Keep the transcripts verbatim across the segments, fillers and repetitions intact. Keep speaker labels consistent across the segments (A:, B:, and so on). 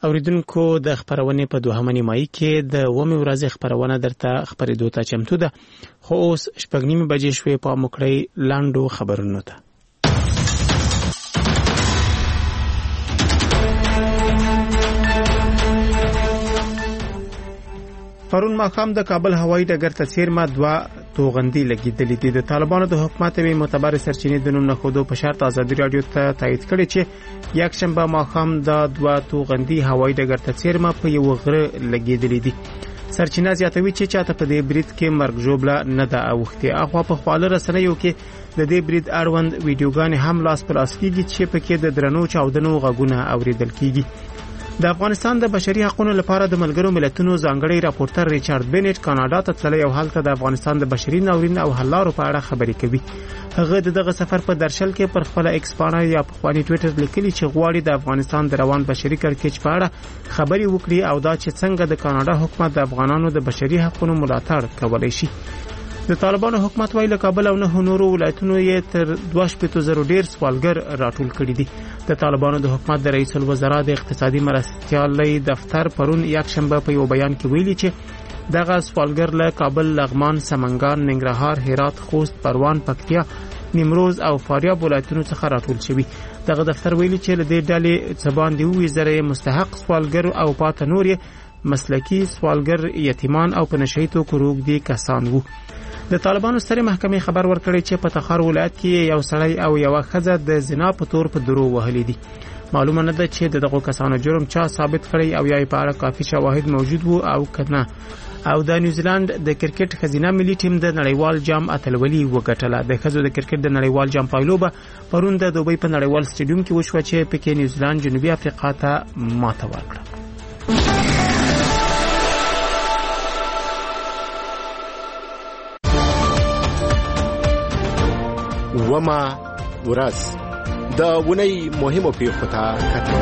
A: اوریدونکو د خبرونې په دوهمه نیمایي کې د اومې ورځې خبرونه درته خبرېدو ته چمتو ده، خو اوس شپږ نیمې بجې شوې. په مکړی لاندو خبرونو ته پرون ماښام د کابل هوایي ډګر ته څیرمه دوه توغندي لګېدلې دي. د طالبانو د حکومت وی معتبر سرچینې د نوم نښودو په شرط ازادي رادیو ته تایید کړي چې یک شنبه ماښام د دوه توغندي هوایي ډګر ته څیرمه په یو غره لګېدلې دي. سرچینه زیاتوي چې چاته په دې برید کې مرګ ژوبله نه ده اوښتې. اخوا په خواله رسنیو کې د دې برید اړوند ویډیوګانې هم لاس په لاس کېږي چې پکې د درنو چاودنو غږونه اوریدل کېږي. د افغانستان د بشري حقوقو لپاره د ملګرو ملتونو ځانګړی راپورټر ریچارډ بینټ کاناډا ته تللی او هلته د افغانستان د بشري ناورین او حل لارو په اړه خبرې کوي. هغه د دغه سفر په درشل کې پر خپل ایکس پاڼه یا په خپل ټوئیټر لیکلي چې غواړي د افغانستان د روان بشري کړکېچ په اړه خبرې وکړي او دا چې څنګه د کاناډا حکومت د افغانانو د بشري حقوقو ملاتړ کولی شي. د طالبانو حکومت ویل کابل او نه نورو ولایتونو یې تر دوه شپېته زره ډیر سوالګر راټول کړي دي. د طالبانو د حکومت د رئیس الوزرا د اقتصادي مرستیالۍ دفتر پرون یک شنبه په یو بیان کې ویلي چې دغه سوالګر له کابل، لغمان، سمنګان، ننګرهار، هرات، خوست، پروان، پکتیا، نیمروز او فاریاب ولایتونو څخه راټول شوي. دغه دفتر ویلي چې له دې ډلې څخه باندې اووه زره مستحق سوالګر او پاته نور مسلکی سوالګر، یتیمان او په نشهیي توکو روږدي کسان وو. د طالبانو سترې محکمې خبر ورکړی چې په تخار ولایت کې یو سړی او یو ښځه د زنا په تور په درو وهلي دي. معلومه نه ده چې دغه کسانو جرم چا ثابت کړی او یا په اړه کافي شواهد موجود وو او کنه. او د نیوزیلند د کرکټ ښځینه ملي ټیم د نړیوال جام اتلولي وګټله. د ښځو د کرکټ د نړیوال جام پایلوبه پرون د دوبۍ په نړیوال سټیډیوم کې وشوه چې پکې نیوزیلند جنوبي افریقا ته ماته ورکړه.
B: وما ورځ د ونی مهمو پیښو ته کتل.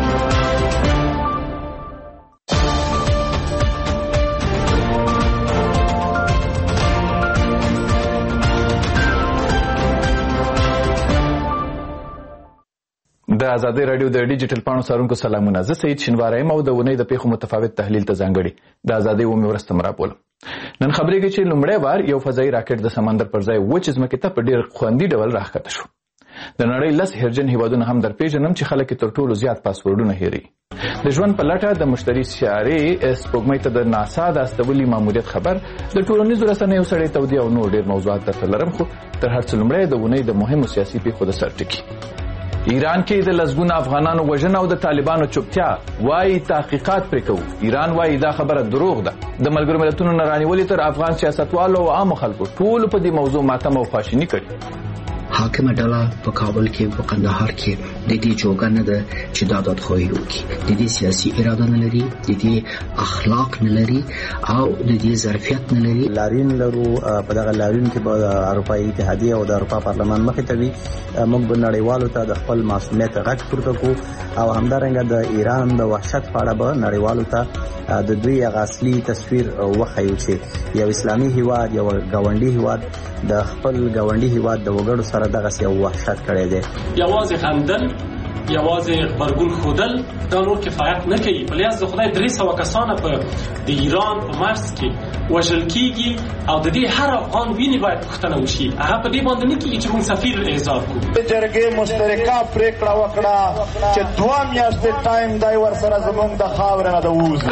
C: د ازادي رادیو د ډیجیټل پاڼو څارونکو سلامونه. زه سید شینواری یم او د ونی د پیښو متفاوت تحلیل ته ځانګړي د ازادي اومې ورځ ته مرابولم. نن خبرې کې چې لومړی بار یو فضایي راکټ د سمندر پر ځای وچې ځمکې ته په ډېر خوندي ډول راښکته شو. د نړۍ لس هیرجن هیوادونه هم درپېژنم چې خلک تر ټولو زیات پاسورډونه هېروي. د ژوند په لټه د مشتري سیارې سپوږمۍ ته د ناسا د استولي ماموریت خبر، د ټولنیزو رسنیو سړې تودې او نور ډېر موضوعات درته لرم، خو تر هر څه لومړی د اونۍ د مهمو سیاسي پیښو د سر ټکي. ایران کې د لسګونو افغانانو وژنه او د طالبانو چوپتیا، وایي تحقیقات پرې کوو. ایران وایي دا خبره دروغ ده. د ملګرو ملتونو نه رانیولې تر افغان سیاستوالو او عامو خلکو ټولو په دې موضوع ماتم او خواشیني کړي.
D: حاکمه ډله په کابل کې په قندهار کې د دې جوګه نه ده چې دا دادخواهي وکړي. د دې سیاسي اراده نه لري، د دې اخلاق نه لري او د دې ظرفیت نه لري.
E: لارین لرو په دغه لارین کې به اروپایي اتحادیه او د اروپا پارلمان مخې ته وي. موږ به نړیوالو ته د خپل معصومیت غږ پورته کوو او همدارنګه د ایران د وحشت په اړه به نړیوالو ته د دوی هغه اصلي تصویر وښیو چې یو اسلامي هیواد، یو ګاونډي هیواد د خپل ګاونډي هیواد د وګړو سره دغه یو وحشت کړی دی.
F: یوازې خندل، یوازې غبرګون ښودل دا نور کفایت نه کوي. په لیاز د خدای درې سوه کسانه په د ایران په مرز کې وژل کېږي او د دې هر افغان وینې باید پوښتنه وشي. هغه په دې باندې نه کېږي چې موږ سفیر اعزار کړو.
G: د جرګې مشترکه پرېکړه وکړه چې دوه میاشتې ټایم دی ورسره زموږ د خاورې نه د ووځي.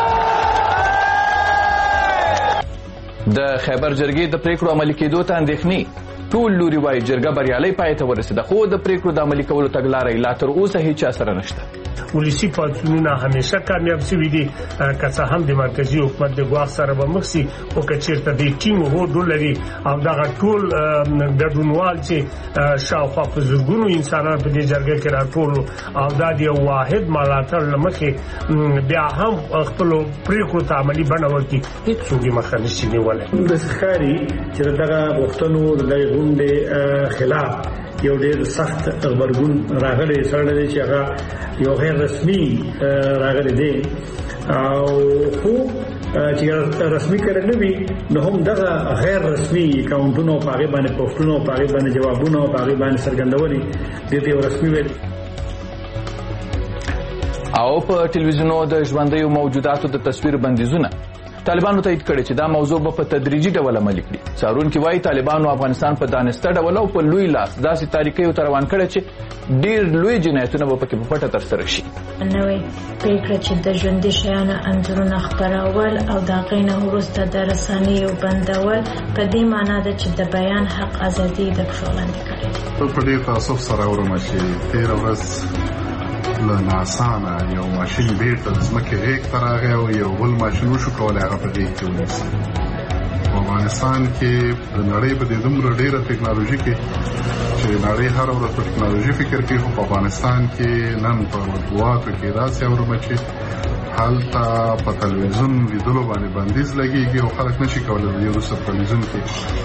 C: د خیبر جرګې د پریکړو عملي کېدو ته اندېښنې. ټول لوري وایي جرګه بریالۍ پای ته ورسېده، خو د پریکړو د عملي کولو تګلارې لا تر اوسه هیچا سره نشته.
H: ولسی پاڅونونه همیشه کامیاب شوي دي، که څه هم د مرکزي حکومت د ګواښ سره به مخ شي، خو که چېرته د ټیم هوډ ولري او دغه ټول ګډونوال چې شاوخوا په زرګونو انسانان په دې جرګه کې راټول او دا د یو واحد ملاتړ له مخې بیا هم خپلو پریکړو ته عملي بڼه ورکړي، هېڅوک یې مخه نشي نیولی.
I: داسې ښکاري چې د دغه غوښتنو د دغې غونډې خلاف یو ډېر سخت غبرګون راغلی سره دی چې هغه یو غیر رسمي راغلی دی او خو چې رسمي کړی نه وي نو هم دغه غیر رسمي اکاونټونه په هغې باندې پوسټونه او په هغې باندې جوابونه او په هغې باندې څرګندونې دې ته یو رسمي ویل.
C: او په ټلویزیونو د ژوندیو موجوداتو د تصویر بندیزونه طالبانو تایید کړي چې دا موضوع به په تدریجي ډول عملي کړي. څارونکي وایي طالبانو افغانستان په دانسته ډول او په لوی لاس داسې تاریکیو ته روان کړی چې ډېر لوی جنایتونه به پکې په پټه ترسره شي.
J: نوې پریکړه چې د ژوندي شیانو انځورونه خپرول او د هغې نه وروسته د رسنیو بندول په دې معنا ده چې د بیان حق ازادي د پښو لاندې کړې ده.
K: په ډېر تاسف سره اورم چې تېره ورځ له ناسانه یو ماشین بیرته د ځمکې غېږ ته راغی او یو بل ماشین وشو کولی هغه په غېږ کې ونیسي. په افغانستان کې د نړۍ په دې دومره ډېره ټکنالوژي کې چې نړۍ هره ورځ په ټکنالوژي فکر کوي، خو په افغانستان کې نن په مطبوعاتو کې داسې اورم چې هلته په تلویزیون لیدلو باندې بندیز لګېږي او خلک نشي کولی د دې وروسته په تلویزیون کې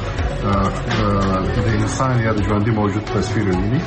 K: د انسان یا د ژوندي موجود تصویر وویني.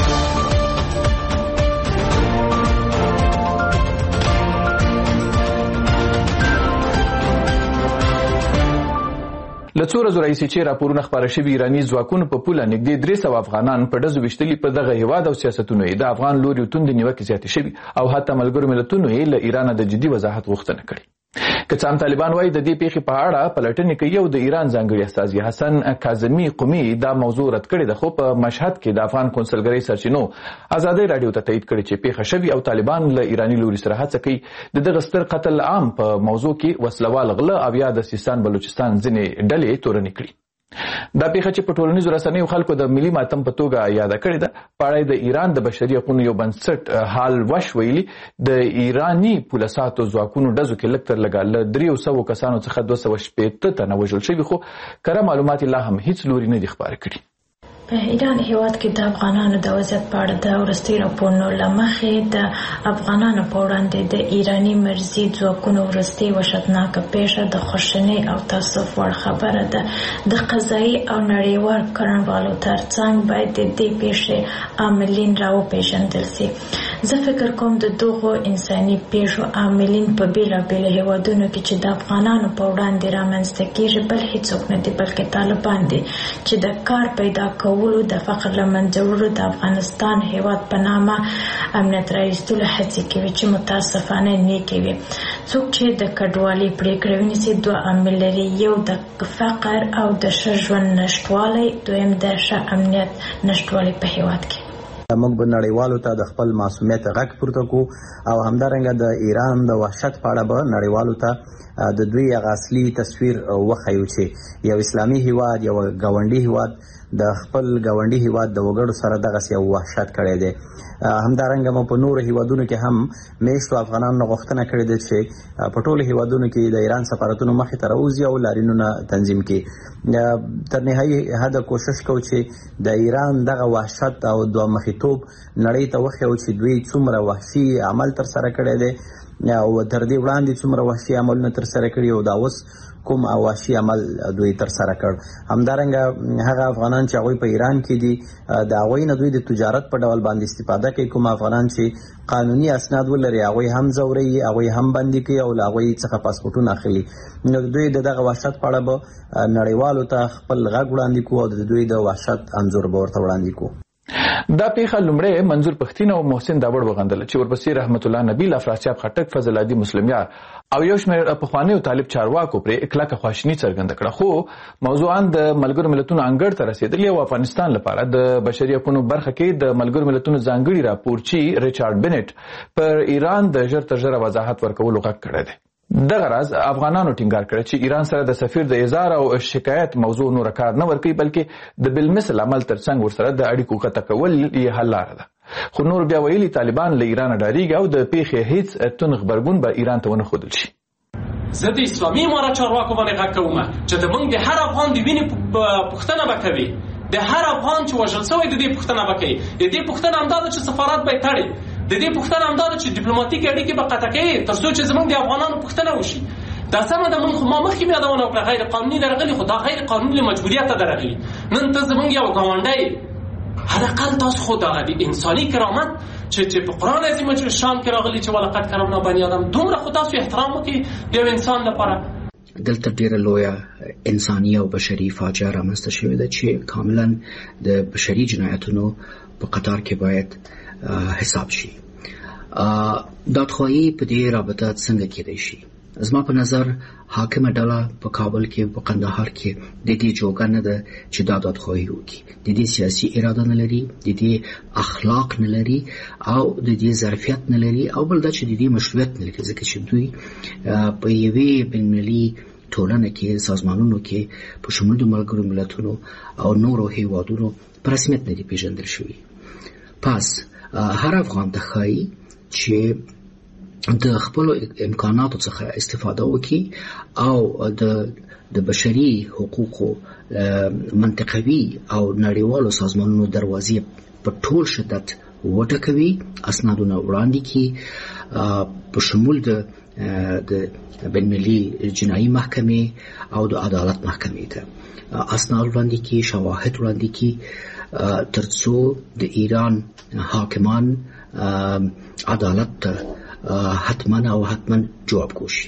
C: له څو ورځو راهیسې چې راپورونه خپاره شوي ایراني ځواکونو په پوله نږدې درې سوه افغانان په ډزو ویشتلي په دغه هیواد او سیاستونو یې د افغان لوري توندې نیوکې زیاتې شوي او حتی ملګرو ملتونو یې له ایرانه د جدي وضاحت غوښتنه کړې. که څه هم طالبان وایي د دې پیښې په اړه پلټنې کوي او د ایران ځانګړي استازي حسن کاظمي قومي دا موضوع رد کړې ده، خو په مشهد کې د افغان کونسلګرۍ سرچینو ازادۍ راډیو ته تایید کړي چې پیښه شوې او طالبان له ایراني لوري سره هڅه کوي د دغه ستر قتل عام په موضوع کې وسلوال غله او یا د سیستان بلوچستان ځینې ډلې تورنې کړي. دا پیښه چې په ټولنیزو رسنیو خلکو د ملي ماتم په توګه یاده کړې ده، په اړه د ایران د بشري حقوقو یو بنسټ حال وش ویلي د ایراني پولیساتو ځواکونو ډزو کې لږ تر لږه له دریو سوو کسانو څخه دوه سوه شپېته تنه وژل شوي، خو کره معلومات لا هم هیڅ لوري نه دي خپاره کړي.
J: په ایران هیواد کې د افغانانو د وضعیت په اړه د وروستي راپورونو له مخې د افغانانو په وړاندې د ایراني مرزي ځواکونو وروستي وحشتناکه پیښه د خواشینۍ او تاسف وړ خبره ده. د قضایي او نړیوال کړنوالو ترڅنګ باید د دې پیښې عاملین راوپېژندل سي. زه فکر کوم د دغو انساني پیښو عاملین په بېلابېلو هیوادونو کې چې د افغانانو په وړاندې رامنځته کېږي بل هیڅوک نه دي بلکې طالبان دي چې د کار پیدا کولو د فقر له منځه وړلو د افغانستان هیواد په نامه امنیت راایستلو هڅې کوي چې متاسفانه نیکې وي. څوک چې د کډوالۍ پرېکړه ونیسي دوه عامل لري، یو د فقر او د ښه ژوند نشتوالی، دویم د ښه امنیت نشتوالی په هیواد کې.
E: موږ به نړیوالو ته د خپل معصومیت غږ پورته کړو او همدارنګه د ایران د وحشت په اړه به نړیوالو ته د دوی هغه اصلي تصویر وښیو چې یو اسلامي هیواد یو ګاونډي هیواد د خپل ګاونډي هیواد د وګړو سره دغسې یو وحشت کړی دی. همدارنګه مو په نورو هیوادونو کې هم میشتو افغانانو غوښتنه کړې ده چې په ټولو هیوادونو کې د ایران سفارتونو مخې ته راوځي او لاریونونه تنظیم کړي. تر نهایي حده کوشش کوو چې د ایران دغه وحشت او دوه مخیتوب نړۍ ته وښیو چې دوی څومره وحشي عمل ترسره کړی دی او تر دې وړاندې څومره وحشي عملونه ترسره کړي او دا اوس کوم وحشي عمل دوی ترسره کړ. همدارنګه هغه افغانان چې هغوی په ایران کې دي د هغوی نه دوی د تجارت په ډول باندې استفاده کوي. کوم افغانان چې قانوني اسناد ولري هغوی هم ځوروي، هغوی هم بندي کوي او له هغوی څخه پاسپورټونه اخلي. نو دوی د دغه وحشت په اړه به نړیوالو ته خپل غږ وړاندې کړو او د دوی د وحشت انځور به ورته وړاندې کړو.
C: دا پیښه لومړی منظور پښتین او محسن داوړ وغندله چې ورپسې رحمت الله نبیل، افراسیاب خټک، فضل عادي مسلمیار او یو شمېر پخوانیو طالب چارواکو پرې کلکه خواشیني څرګنده کړه. خو موضوعاً د ملګرو ملتونو انګړ ته رسېدلې او افغانستان لپاره د بشري حقوقو برخه کې د ملګرو ملتونو ځانګړي راپورچي ریچارډ بنټ پر ایران د ژر تر ژره وضاحت ورکولو غږ کړی دی. دغه راز افغانانو ټینګار کړی چې ایران سره د سفیر د اظهار او شکایت موضوع نور کار نه ورکوي بلکې د بالمثل عمل ترڅنګ ورسره د اړیکو قطع کول یې حل لاره ده. خو نور بیا ویلي طالبان له ایران ډاریږي او د پیښې هیڅ تون غبرګون به ایران ته ونه ښودل شي.
F: زه د اسلامي امارت چارواکو باندې غږ کوم چې د موږ د هر افغان د وینې پوښتنه به کوي، د هر افغان چې وژل شوی د دې پوښتنه به کوي. د دې پوښتنه همدا ده چې سفارت به یې تړي، د دې پوښتنه همدا ده چې ډیپلوماټیکې اړیکې به قطع کوي تر څو چې زموږ د افغانانو پوښتنه وشي. دا سمه ده، موږ خو ما مخکې مې یادونه وکړه غیر قانوني درغلي، خو دا غیر قانوني له مجبوریته درغلي. نن ته زموږ یو ګاونډی حداقل تاسو خو دغه د انساني کرامت چې چې په قرآن عظیم شان کې راغلي چې ولقد کرمنا بني آدم، دومره خو تاسو احترام وکړئ د یو انسان لپاره.
D: دلته ډیره لویه انساني او بشري فاجعه رامنځته شوې ده چې کاملا د بشري جنایتونو په قطار کې باید حساب شي. دادخواهی په دې رابطه څنګه کېدای شي؟ زما په نظر حاکمه ډله په کابل کې په قندهار کې د دې جوګه نه ده چې دا دادخواهي وکړي. د دې سیاسي اراده نه لري، د دې اخلاق نه لري او د دې ظرفیت نه لري، او بل دا چې د دې مشروعیت نه لري، ځکه چې دوی په یوې بین‌المللي ټولنه کې، سازمانونو کې، په شمول د ملګرو ملتونو او نورو هیوادونو په رسمیت نه دي پیژندل شوي. پس هر افغان ته ښایي چې د خپل امکاناتو څخه استفاده وکړي او د د بشري حقوقو منطقوي او نړیوالو سازمانونو دروازې په ټول شدت وټکوي، اسنادونه وړاندې کړي، په شمول د د بین‌المللي جنایي محکمې او د عدالت محکمې ته اسناد وړاندې کړي، شواهد وړاندې کړي، ترڅو د ایران حاکمان عدالت ته حتما او حتما جواب کوشي.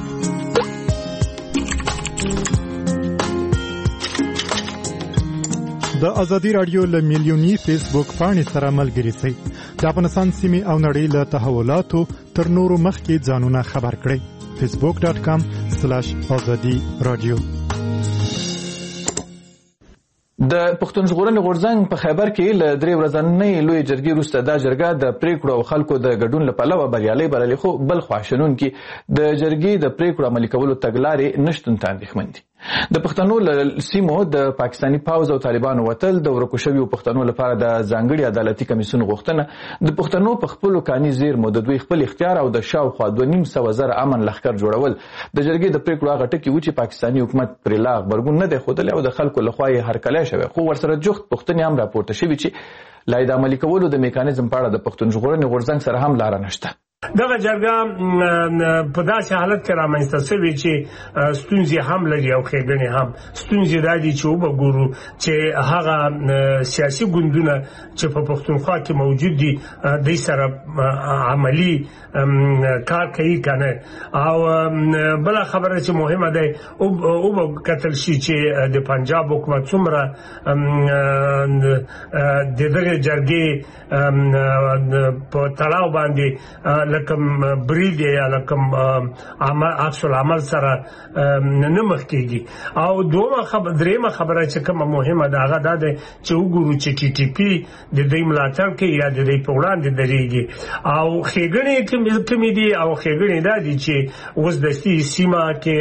L: د ازادي رادیو له میلیونی فیسبوک پاڼې سره ملګري شئ. د افغانستان سیمې او نړۍ له تحولاتو تر نورو مخکې ځانونه خبر کړئ. فیسبوک ډاټ کام سلاش ازادي رادیو.
C: د پښتون ژغورنې غورځنګ په خیبر کې له درې ورځنۍ لوی جرګې وروسته دا جرګه د پریکړو او خلکو د ګډون له پلوه بریالۍ بللې، خو بل خوا شنونکي د جرګې د پریکړو عملي کولو تګلارې نشتون ته اندېښمن دي. د پښتنو له سیمو د پاکستاني پوځ او طالبانو وتل، د ورکو شویو پښتنو لپاره د ځانګړي عدالتي کمیسیون غوښتنه، د پښتنو په خپلو کاني زیرمو د دوی خپل اختیار او د شاوخوا دوه نیم سوه زره امن لښکر جوړول د جرګې د پریکړو هغه ټکي و چې پاکستاني حکومت پرې لا غبرګون نه دی ښودلی او د خلکو لخوا یې هرکلی شوی، خو ورسره جفت پوښتنې هم راپورته شوي چې لا یې د عملي کولو د میکانیزم په اړه د پښتون ژغورنې غورځنګ سره هم لاره نشته.
H: دغه جرګه په داسې حالت کې رامنځته شوې چې ستونزې هم لري او ښېګڼې هم. ستونزې دا دي چې وګورو چې هغه سیاسي ګوندونه چې په پښتونخوا کې موجود دي دوی سره عملي کار کوي که نه. او بله خبره چې مهمه ده او به کتل شي چې د پنجاب حکومت څومره د دغه جرګې په تړاو باندې لکم برید یا لکم عکس العمل سره نه مخ کېږي. او دومره خبره درېیمه خبره چې کومه مهمه ده هغه دا ده چې وګورو چې ټي ټي پي د دوی ملاتړ کوي یا د دوی په وړاندې درېږي. او ښېګڼې کومې دي؟ او ښېګڼې دا دي چې اوس د سیمه کې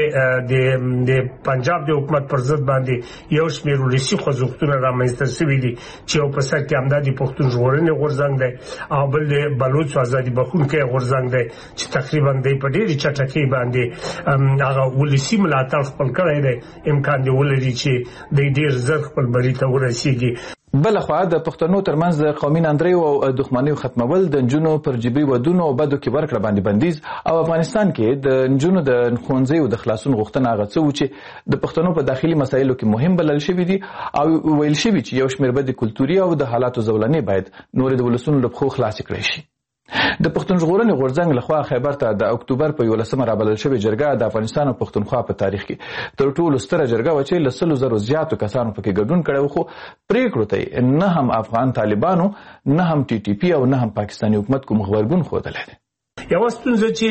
H: د پنجاب د حکومت پر ضد باندې یو شمېر ولسي خوځښتونه رامنځته شوي دي چې یو په سر کې همدا د پښتون ژغورنې غورځنګ دی او بل د بلوڅ ازادي بخښونکی غورځنګ دی چې تقریبا دی په ډېرې چټکۍ باندې هغه ولسي ملاتړ خپل کړی دی. امکان دی ولري چې دی ډېر زر خپل بري ته ورسېږي.
C: بل خو د پښتنو ترمنځ د قومي ناندریو او دښمنیو ختمول، د نجونو پر جبري ودونو او بدو کې ورکړه باندې بندیز، او افغانستان کې د نجونو د ښوونځیو د خلاصون غوښتنه هغه څه و چې د پښتنو په داخلي مسایلو کې مهم بلل شوي دي او ویل شوي چې یو شمېر بدې کلتوري او د حالاتو زولنې باید نورې د ولسونو له پښو خلاصې کړی شي. د پښتون ژغورنې غورځنګ لخوا خیبر ته د اکتوبر په یولسمه رابلل شوې جرګه د افغانستان او پښتونخوا په تاریخ کې تر ټولو ستره جرګه وه چې له سلو زرو زیاتو کسانو پکې ګډون کړی و، خو پریکړو ته نه هم افغان طالبانو، نه هم ټي ټي پي او نه هم پاکستاني حکومت کوم غبرګون ښودلی دی.
H: یوه ستونزه چې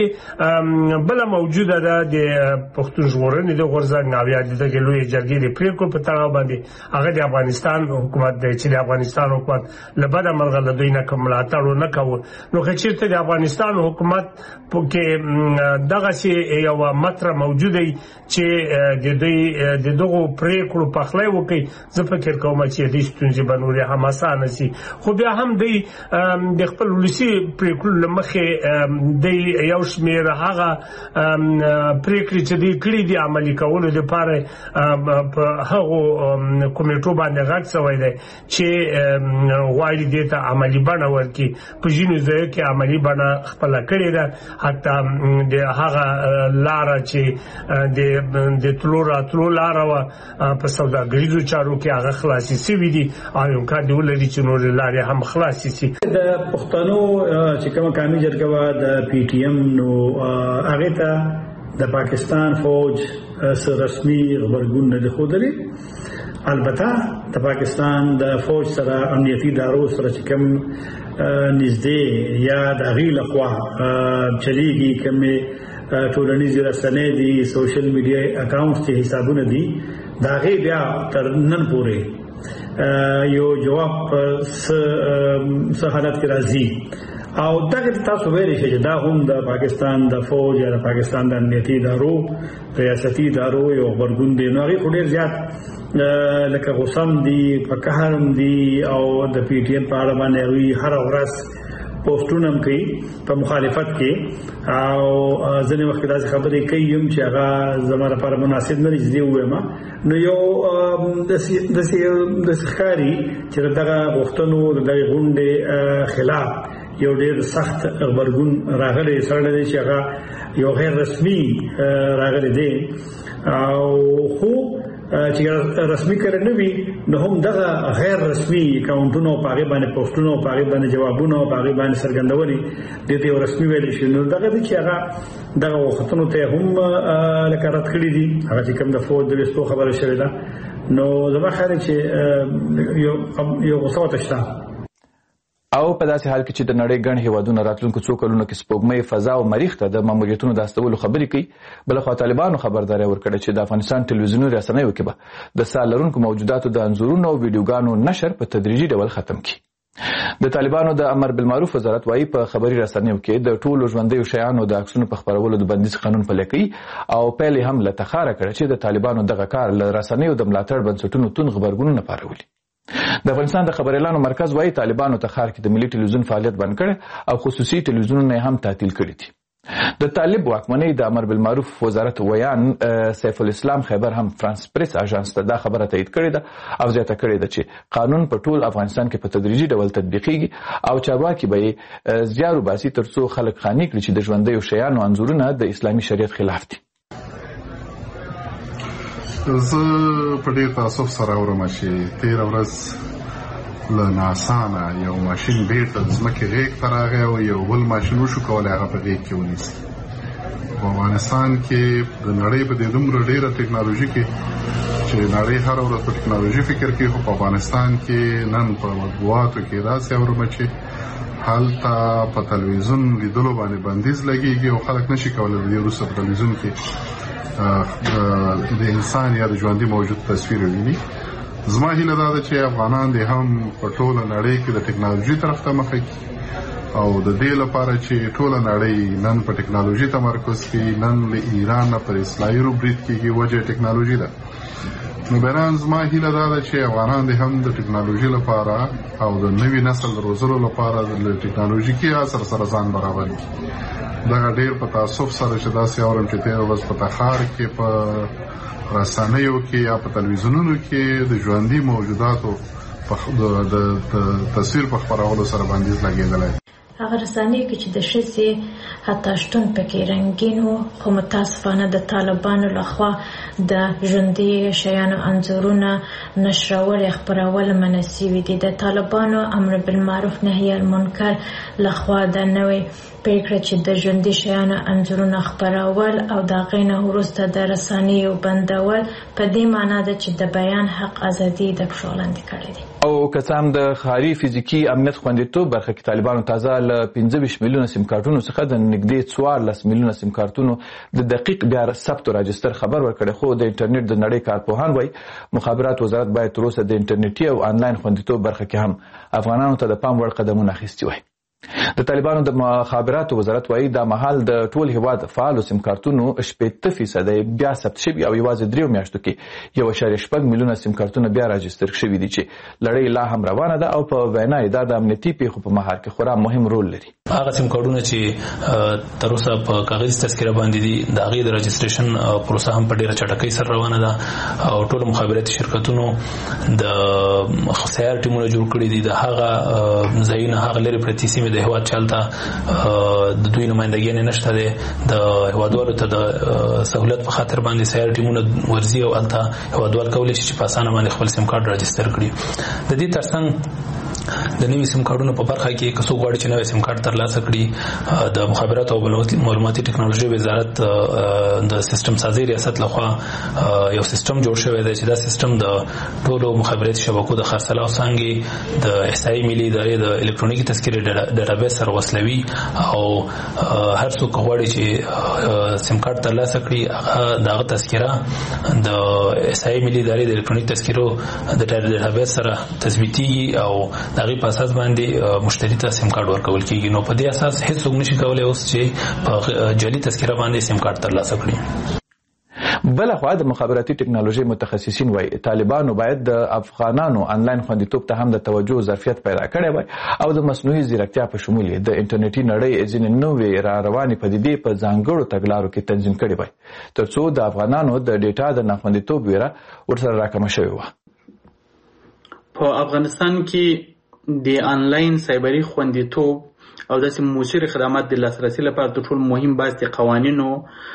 H: بله موجوده ده د پښتون ژغورنې د غورځنګ او یا د دغې لویې جرګې د پرېکړو په تړاو باندې هغه د افغانستان حکومت دی چې د افغانستان حکومت له بده مرغه له دوی نه کوم ملاتړ ونه کوو. نو که چېرته د افغانستان حکومت کې دغسې یوه متره موجوده وي چې د دوی د دغو پرېکړو پخلی وکړي، زه فکر کوم چې دې ستونزې به نورې هم اسانه سي. خو بیا هم دوی د خپل ولسي پرېکړو له مخې د یو شمېر هغه پرېکړې چې دوی کړي دي عملي کولو دپاره په هغو کمیټو باندې غږ شوی دی چې غواړي دې ته عملي بڼه ورکړي. په ځینو ځایو کې عملي بڼه خپله کړې ده، حتی د هغه لاره چې د تلو راتلو لاره وه په سوداګریزو چارو کې هغه خلاصې شوي دي او امکان دی ولري چې نورې لارې هم خلاصې شي.
I: د پښتنو چې کومه قومي جرګه وه د پی ټي ایم، نو هغې ته د پاکستان فوج څه رسمي غبرګون نه دی ښودلی. البته د پاکستان د فوج سره امنیتي ادارو سره چې کوم نږدې یا د هغې لخوا چلیږي کومې ټولنیزې رسنۍ دي سوشل میډیا اکاونټ چې حسابونه دي د هغې بیا تر نن پورې یو جواب څه حالت کې راځي او دغه تاسو ویلی شئ چې دا هم د پاکستان د فوج یا د پاکستان د امنیتي ادارو ریاستي ادارو یو غبرګون دی نو هغې خو ډېر زیات لکه غوسه هم دي په قهر هم دي او د پی ټي ایم په اړه باندې هغوی هره ورځ پوسټونه هم کوي په مخالفت کې او ځینې وخت داسې خبرې کوي هم چې هغه زما لپاره مناسب نه دي چې دې ووایم نو یو داسې ښکاري چې د دغه غوښتنو د دغې غونډې خلاف یو ډېر سخت غبرګون راغلی سره دی چې هغه یو غیر رسمي راغلی دی او خو چې رسمي کړه نه وي نو هم دغه غیر رسمي اکاونټونو په هغې باندې پوسټونو په هغې باندې جوابونه په هغې باندې څرګندونې دې ته یو رسمي ویلی شي نو دغه دی چې هغه دغه وختونو ته هم لکه رد کړي دي هغه چې کوم د فوج د ویستو خبره شوې ده نو زما خیال چې یو غوسه ورته شته
C: او په داسې حال کې چې د نړۍ ګڼ هیوادونه راتلونکو څو کلونو کې سپوږمۍ فضا او مریخ ته د ماموریتونو د استولو خبرې کوي بلخوا طالبانو خبرداری ورکړه چې د افغانستان ټلویزیوني رسنیو کې به د سال لرونکو موجوداتو د انځورونو او ویډیوګانو نشر په تدریجي ډول ختم کړي د طالبانو د امر بالمعروف وزارت وايي په خبري رسنیو کې د ټولو ژوندیو شیانو د عکسونو په خپرولو د بندیز قانون پلی کوي او پیل هم له تخاره کړه چې د طالبانو دغه کار له رسنیو د ملاتړ بنسټونو تون غبرګونونه پارولي د افغانستان د خبر اعلانو مرکز وايي طالبانو ته ښار کې د ملي ټلویزیون فعالیت بند کړی او خصوصي ټلویزیونونه هم تعطیل کړي دي د طالب واکمنۍ د امر بالمعروف وزارت ویان سیف الاسلام خیبر هم فرانس پریس اژانس ته دا خبره تایید کړې ده او زیاته کړې ده چې قانون په ټول افغانستان کې په تدریجي ډول تطبیقیږي او چارواکي به یې زیار وباسي تر څو خلک قانع کړي چې د ژوندیو شیانو انځورونه د اسلامي شریعت خلاف دي
K: زه په ډېر تاسف سره اورم چې تېره ورځ له ناسا نه یو ماشین بېرته د ځمکې غېږ ته راغی او یو بل ماشین وشو کولی هغه په غېږ کې ونیسي په افغانستان کې د نړۍ په دې دومره ډېره ټکنالوژي کې چې نړۍ هره ورځ په ټکنالوژي فکر کوي خو په افغانستان کې نن په مطبوعاتو کې داسې اورم چې هلته په تلویزیون لیدلو باندې بندیز لګېږي او خلک نشي کولی د دې وروسته په تلویزیون کې د انسان یا د ژوندي موجود تصویر ویني زما هیله دا ده چې افغانان دې هم په ټوله نړۍ کې د ټکنالوژي طرف ته مخه کړي او د دې لپاره چې ټوله نړۍ نن په ټکنالوژي تمرکز کوي نن له ایران نه پر اسرائیل برید کېږي وجه ټکنالوژي ده نو بهران زما هیله دا ده چې افغانان دې هم د ټکنالوژي لپاره او د نوي نسل د روزلو لپاره د ټکنالوژیکي عصر سره ځان برابر کړي دغه ډېر په تاسف سره چې داسې اورم چې تېره ورځ په تخار کې په رسنیو کې یا په تلویزیونونو کې د ژوندي موجوداتو د تصویر په خپرولو سره بندیز لګېدلی
J: هغه رسنیو کې چې د ښځې حتی شتون پکې رنګین و خو متاسفانه د طالبانو لخوا د ژوندي شیانو انځورونه نشرول یا خپرول منع سوي دي د طالبانو امر بالمعروف نهي المنکر لخوا د نوې پریکړه چې د ژوندي شیانو انځورونه خپرول او د هغې نه وروسته د رسنیو بندول په دې معنا ده چې د بیان حق ازادي د پښو لاندې کړی دی
C: او که څه هم د ښاري فزیکي امنیت خوندیتوب برخه کې طالبانو تازه له پنځه ویشت میلیونه سیم کارتونو څخه د نږدې څوارلس میلیونه سیم کارتونو د دقیق بیا ثبت او راجستر خبر ورکړی خو د انټرنیټ د نړۍ کارپوهان وایي مخابرات وزارت باید تر اوسه د انټرنیټي او آنلاین خوندیتوب برخه کې هم افغانانو ته د پام وړ قدمونه اخیستي وای د طالبانو د مخابراتو وزارت وايي دا مهال د ټول هیواد فعالو سیم کارتونو شپږ فیصد بیا ثبت شوي او یوازې دریو میاشتو کې یو اشاریه شپږ میلیونه سیم کارتونه بیا راجستر شوي دي چې لړۍ لا هم روانه ده او په وینا یې دا د امنیتي پیښو په مهار کې خورا مهم رول لري
M: هغه سیم کارتونه چې تر اوسه په کاغذي تذکره باندې دي د هغې د رجسټریشن پروسه هم په ډېره چټکۍ سره روانه ده او ټولو مخابراتي شرکتونو د سیار ټیمونه جوړ کړي دي د هغه ځایونه هغه لرې پرتې سیمې د هیواد چلته د دوی نمایندګي نه نشته ده د هیوادوالو ته د سہولت په خاطر باندې سیار ټیمونه ورزي او الته هیوادوال کولی شي چې په اسانه باندې خپل سیم کارت راجستر کړي د دې ترڅنګ د نوي سیم کارتونو په برخه کې کسو غواړي چې نوې سیم کارت ترلاسه کړي د مخابرات او معلوماتي ټکنالوژي وزارت د سیستم سازي ریاست لخوا یو سیستم جوړ شوی دی چې دا سیستم د ټولو مخابراتي شبکو د خرڅلاو څنګه د احصایي ملي ادارې د الکترونیکي تذکرې ډیټابیس سره وصلوي او هر څوک غواړي چې سیم کارت ترلاسه کړي هغه دغه تذکره د احصایي ملي ادارې د الکترونیکي تذکرو د ډیټابیس سره تثبیتي او دغه په اساس باندې مشتری ته سیم کارت ورکول کیږي. نو په دې اساس هیڅ څوک نشي کولای اوس چې په جعلي تذکره باندې سیم کارت ترلاسه کړي.
C: بل خو د مخابراتي ټکنالوژي متخصصین وایي طالبانو باید د افغانانو انلاین خوندیتوب ته هم د توجه ظرفیت پیدا کړي وای او د مصنوعي ځیرکتیا په شمول د انټرنیټي نړۍ ځینې نوې را روانې پدیدې په ځانګړو تګلارو کې تنظیم کړي وای ترڅو د افغانانو د ډیټا د ناخوندیتوب ویره ورسره راکمه شوې وه.
N: په افغانستان کې د انلاین سایبري خوندیتوب او داسې موثر خدمات د لاسرسي لپاره د ټول مهم بحث د قوانینو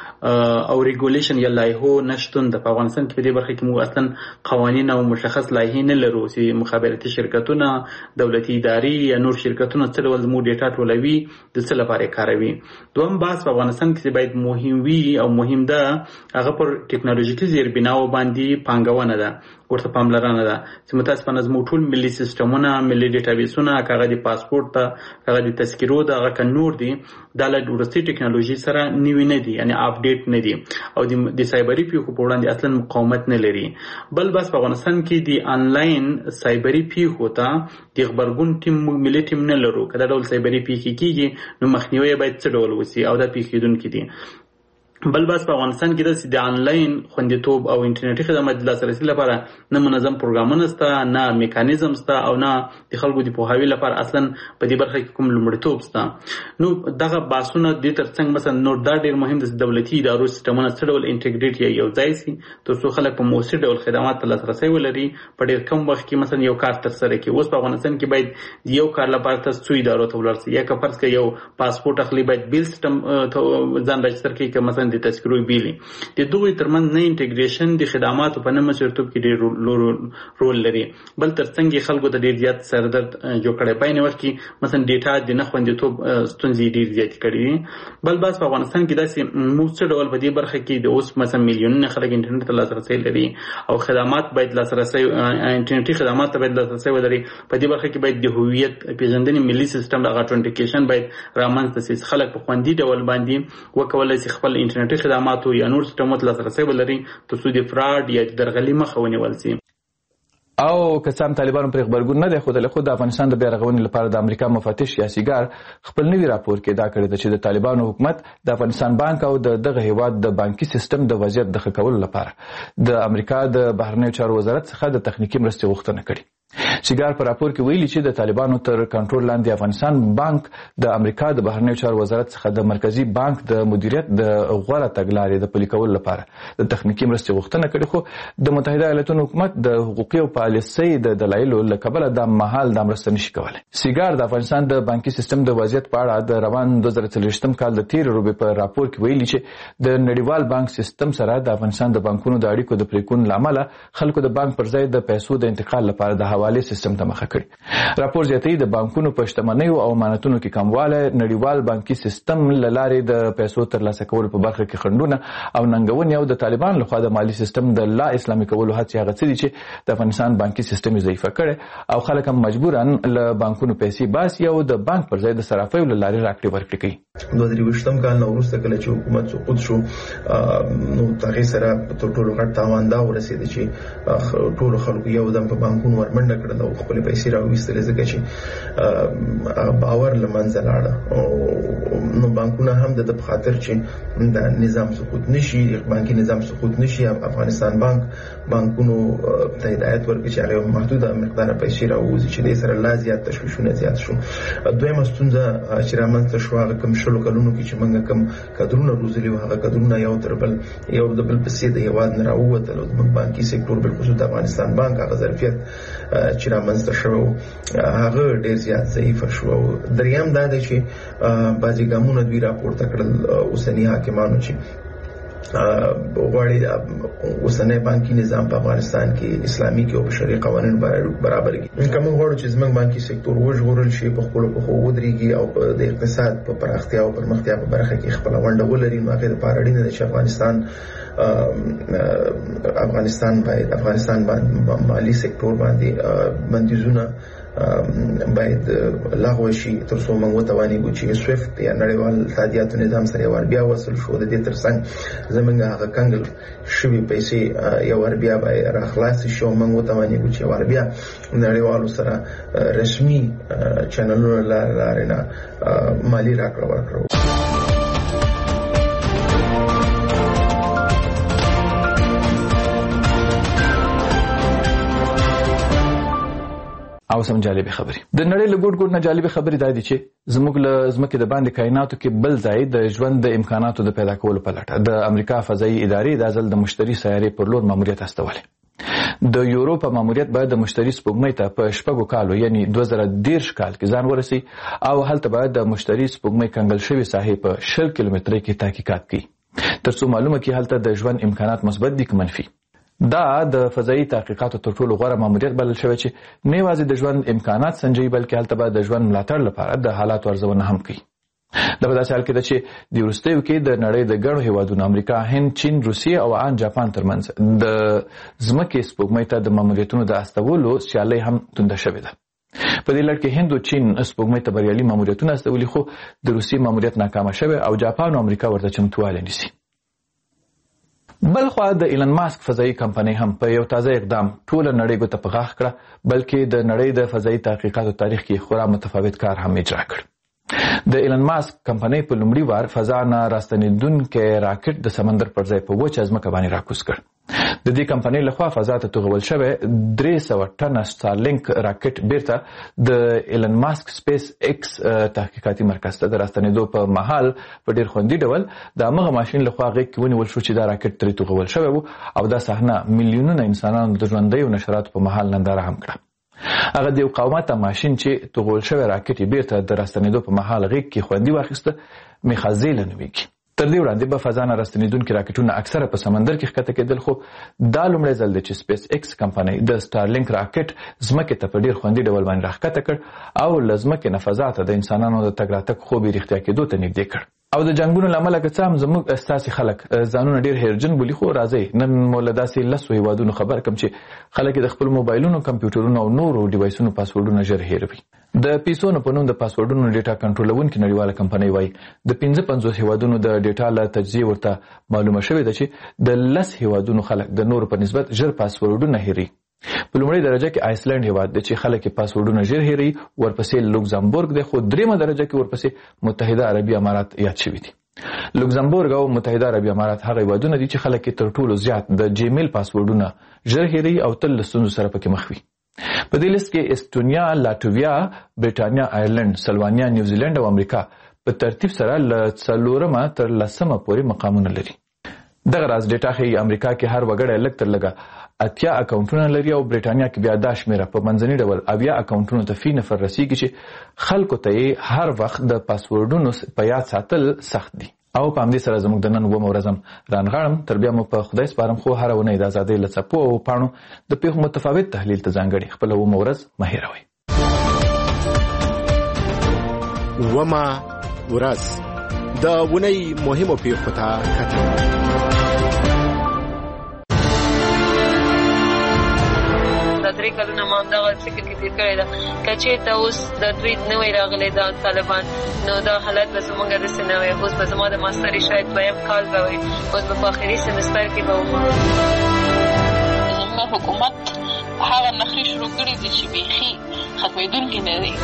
N: او ریګولیشن یا لایحو نشتون د افغانستان کې په دې برخه کې موږ اصلا قوانین او مشخص لایحې نه لرو چې مخابراتي شرکتونه دولتي ادارې یا نور شرکتونه څه ډول زموږ ډیټا ټولوي د څه لپاره کاروي. دویم بحث په افغانستان کې باید مهم وي او مهم ده هغه پر ټکنالوژیکي زیربناو باندې پانګونه ده ورته پاملرنه ده چې متاسفانه زموږ ټول ملي سیستمونه ملي ډیټابیسونه کاغذي پاسپورت ته کاغذي تذکرو د هغه کنور دي د ورستي ټکنالوژي سره نیوي نه دي یعنی اپډیټ نه دي او د سایبري پیښو په وړاندې اصلا مقاومت نه لري. بل بس په افغانستان کې د انلاین سایبري پیښو ته د خبرګون ټیم ملي ټیم نه لرو. کله ډول سایبري پیښې کیږي نو مخنیوي باید څه ډول وسی او دا پیښیدونکې دي. بل بس په افغانستان کې د انلاین خوندیتوب او انټرنیټي خدمات د لاسرسي لپاره نه منظم پروګرامونه شته نه میکانیزم شته او نه د خلکو د پوهاوي لپاره اصلا په دې برخه کې کوم لومړیتوب شته. نو دغه باسونه د ترڅنګ مثلا نور دا ډیر مهم د دولتي ادارو سیستمونه څه ډول انټیګریټ یا یو ځای سي ترڅو خلک په موثر ډول خدمات ته لاسرسي ولري په ډیر کم وخت کې مثلا یو کار تر سره کړي. اوس په افغانستان کې باید یو کار لپاره تاسو څو ادارو ته ورسئ یا که فرض کړئ یو پاسپورت اخلي باید بیل سیستم ځان راجستر کړي که مثلا د تذکرو بیلی د دوی ترمنځ نه انټیګریشن د خدماتو په نوم سرتوب کې ډیر رول لري. بل ترڅنګ خلکو ته ډیر زیات سردرد جوړ کړي په نه وخت کې مثلا ډیټا د نه خوندیتوب ستونزې ډیر زیات کړي. بل بس په افغانستان کې داسې موثر ډول په دې برخه کې د اوس مثلا میلیونونه خلک انټرنیټ ته لاسرسي لري او خدمات باید لاسرسي انټرنیټي خدمات ته باید لاسرسي ولري. په دې برخه کې باید د هویت پیژندنې ملي سیستم د اټنټیکیشن باید رامنځته شي خلک په خوندي ډول باندې وکولای شي خپل انټرنیټي خدمات یا نور سیستمات لاسرسي ولري ترڅو د فراډ یا درغلي مخه ونیول شي.
C: او کسان طالبانو پر خبرګون نه دی خو د خود افغانستان د بیارغونې لپاره د امریکا مفتش یا سیګار خپل نوی راپور کې دا کړی چې د طالبانو حکومت د افغانستان بانک او د دغه هیواد د بانکي سیستم د وضعیت د ښه کولو لپاره د امریکا د بهرنیو چارو وزارت څخه د تخنیکی مرستې غوښتنه کړې. سیګار په راپور کې ویلي چې د طالبانو تر کنټرول لاندې افغانستان بانک د امریکا د بهرنیو چارو وزارت څخه د مرکزی بانک د مدیریت د غوړه تګلارې د پلي کولو لپاره د تخنیکی مرستې غوښتنه کړې خو د متحده ایالاتونو حکومت د حقوقي او پالیسۍ د دلایلو له کبله د مهال د مرستې نشي کولای. سیګار د افغانستان د بانکي سیستم د وضعیت په اړه د روان دوه زره څلوېښتم کال د تیر روبې په راپور کې ویلي چې د نړیوال بانک سیستم سره د افغانستان د بانکونو د اړیکو د پریکون لامل خلکو د بانک پر ځای د پیسو د انتقال لپاره د حواله سیستم ته کړي. راپور زیاتوي د بانکونو په شتمنیو او امانتونو کې کمواله نړیوال بانکي سیستم له لارې د پیسو ترلاسه کولو په برخه کې خنډونه او ننګونې او د طالبان لخوا د مالی سیستم د لا اسلامي کولو هڅې هغه څه دي چې د افغانستان بانکي سیستم ضعیف کړي او خلک هم مجبورن له بانکونو پیسې باسي او د بانک پر ځای د صرافیو له لارې راکړي ورکړي کوي.
O: دوه زره اووه کال نو وروسته کله چې حکومت سقوط شو نو هغه سره په ټولو غټ تاوان دا ورسېد چې ټول خلکو یو دم په بانکونو ورمنډه کړل او خپل پیسې راوېستلې ځکه چې باور له منځه لاړه. نو بانکونه هم د په خاطر چې د نظام سقوط نشي بانکي نظام سقوط نشي افغانستان بانک بانکونو ته هدایت ورکړي چې هغه محدوده مقدار پیسې راوځي چې د سره لا زیات تشویشونه زیات شو. دویمه ستونزه چې رامنځته شو هغه کوم شلو کلونو کې چې موږ کوم کادرونه روزلي وو هغه کادرونه یو تر بل یو د بل پسې د هیواد نه راووتل او د بانکي سکتور بل خصوص د افغانستان بانک هغه ظرفیت چې رامنځته شو هغه ډیر زیات ضعیف شو. دریم دا دی چې بعضی ګامونه دوی راپورته کړل اوسنی حاکمانو چې غواړي اوسنۍ بانکي نظام په افغانستان کې اسلامي کې او بشري قوانين برابر کړي. کوم غواړي چې زموږ بانکي سکتور وژغورل شي، په خپل په خو ودرېږي او د اقتصاد په پراختیا او پرمختیا په برخه کې خپل ونډه ولري. نو هغه د پاراډین د افغانستان افغانستان باید افغانستان باندې مالی سکتور باندې بندیزونه باید لغوه شي تر څو موږ وتوانیږو چې سویفت یا نړیوال تادیاتو نظام سره ور بیا وصل شو. د دې ترڅنګ زمونږ هغه کنګل شوی پیسې یو ور بیا به راخلاص شي او موږ وتوانیږو چې ور بیا نړیوالو سره رسمي چینلونو لارې نه مالی راکړه ورکړو.
C: او سم جالبه خبري د نړۍ له ګډ ګډ نه جالبه خبري دا دي چې زموږ له زمکه د باندې کائناتو کې بل ځای د ژوند د امکاناتو د پیدا کولو په لټه د امریکا فضایي ادارې د ځل د مشتري سیارې پر لور ماموریت استوله. د یوروپ ماموریت باید د مشتري سپوږمۍ ته په شپږو کالو یعنی دوه زره دېرش کال کې ځان ورسي او هلته باید د مشتري سپوږمۍ کنګل شوی ساحې په شل کیلومترۍ کې تحقیقات کړي ترڅو معلومه کړي هلته د ژوند امکانات مثبت دي که منفي. دا د فضایي تحقیقاتو تر ټولو غوره ماموریت بلل شوی چې نه یوازې د ژوند امکانات سنجوي بلکې هلته به د ژوند ملاتړ لپاره د حالاتو ارزونه هم کوي. دا په داسې حال کې ده چې د وروستیو کې د نړۍ د ګڼو هیوادونو امریکا، هند، چین، روسیې او ان جاپان ترمنځ د ځمکې سپوږمۍ ته د ماموریتونو د استولو سیالۍ هم تونده شوې ده. په دې لړ کې هند او چین سپوږمۍ ته بریالي ماموریتونه استولي خو د روسیې ماموریت ناکامه شوی او جاپان او امریکا ورته چمتوالی نیسي. بلخوا د ایلن ماسک فضایي کمپنۍ هم په یو تازه اقدام ټوله نړۍ ګوته په غاښ کړه بلکې د نړۍ د فضایي تحقیقاتو تاریخ کې خورا متفاوت کار هم اجرا کړ. د ایلن ماسک کمپنۍ په لومړي وار فضا نه راستنېدونکی راکټ د سمندر پر ځای په وچه ځمکه باندې راکوز کړ. د دې کمپنۍ لخوا فضا ته توغول شوی درې سوه ټنه سټارلینک راکټ بیرته د ایلن ماسک سپیس ایکس تحقیقاتي مرکز ته د راستنېدو په مهال په ډیر خوندي ډول د همغه ماشین لخوا غېږ کې ونیول شو چې دا راکټ ترې توغول شوی و او دا صحنه میلیونونه انسانانو د ژوندیو نشراتو په مهال ننداره هم کړه. هغه د یو قومته ماشین چې توغول شوی راکټ بیرته د راستنېدو په مهال غېږ کې خوندي واخیسته میخازیل نومیږي. تر دې وړاندې به فضا نه راستنېدونکي راکټونه اکثره په سمندر کې ښکته کېدل خو دا لومړی ځل دی چې سپیس ایکس کمپنۍ د سټارلینک راکټ ځمکې ته په ډېر خوندي ډول باندې راښکته کړ او له ځمکې نه فضا ته د انسانانو د تګ راتګ خوب یې رښتیا کېدو ته نږدې کړ. او د جنګونو له امله که څه هم زموږ ستاسې خلک ځانونه ډېر هیرجن بولي خو راځئ نن مو له داسې لسو هېوادونو خبر کړم چې خلک یې د خپلو موبایلونو، کمپیوټرونو او نورو ډیوایسونو پاسورډونه ژر هیروي. د پیسونو په نوم د پاسورډونو ډیټا کنټرولونکې نړیواله کمپنۍ وایي د پنځه پنځوس هېوادونو د ډیټا له تجزیې ورته معلومه شوې ده چې د لس هېوادونو خلک د نورو په نسبت ژر پاسورډونه هیروي. په لومړۍ درجه کې آیسلند هېواد دی چې خلک یې پاسورډونه ژر هیروي، ورپسې لوکزامبورګ دی خو دریمه درجه کې ورپسې متحده عربي امارات یاد شوي دي. لوکزامبورګ او متحده عربي امارات هغه هېوادونه دي چې خلک یې تر ټولو زیات د جیمیل پاسورډونه ژر هیروي او تل له ستونزو سره پکې مخ وي. په دې لیست کې استونیا، لاتویا، برټانیا، آیرلند، سلوانیا، نیوزیلند او امریکا په ترتیب سره له څلورمه تر لسمه پورې مقامونه لري. دغه راز ډیټا ښیي امریکا کې هر وګړی لږ تر لږه اتیا اکاونټونه لري او برټانیا کې بیا دا شمیره په منځني ډول اویا اکاونټونو ته فی نفر رسیږي چې خلکو ته یې هر وخت د پاسورډونو په یاد ساتل سخت دي. او په همدې سره زموږ د نن اوومه ورځ هم رانغاړم. تر بیا مو په خدای سپارم خو هره اونۍ د ازادۍ له څپو او پاڼو د پیښو متفاوت تحلیل ته ځانګړې خپله اوومه ورځ مه هېروئ.
B: اوومه ورځ د اونۍ مهمو پیښو ته کتل.
P: درې کلونه ما همدغه فکر کې تېر کړی ده که چېرته اوس د دوی نوی راغلی دا طالبان نو دا حالت به زمونږ داسې نه وی. اوس به زما د ماسترې شاید دویم کال به وي، اوس به په آخري سمستر کې به وم.
Q: زموږ حکومت هغه نخرې شروع کړي دي چې بیخي ختمېدونکي نه دي.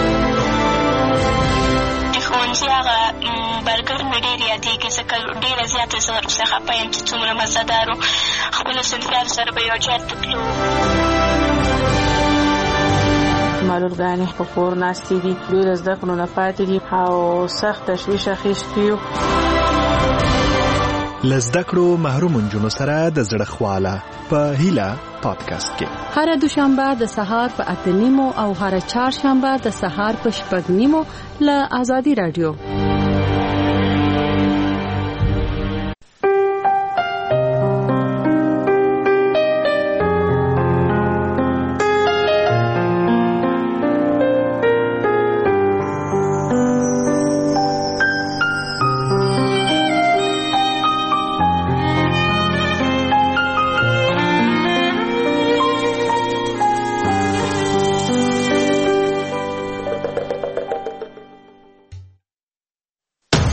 R: د ښوونځي هغه برګر مې ډېر یادېږي ځکه ډېره زیاته زه ورسره خفه یم چې څومره مزهدار و. خپلو صنفیانو سره به یو جات ته تلو.
S: معلولګانې په کور ناستې دي، دوی د زده کړو نه پاتې دي او سخت تشویش اخیستي یو.
T: له زده کړو محروم نجونو سره د زړه خواله په هیله پادکاسټ کې
U: هر دوشنبه د سهار په اته نیمو او هر چهارشنبه د سهار په شپږ نیمو له آزادي رادیو.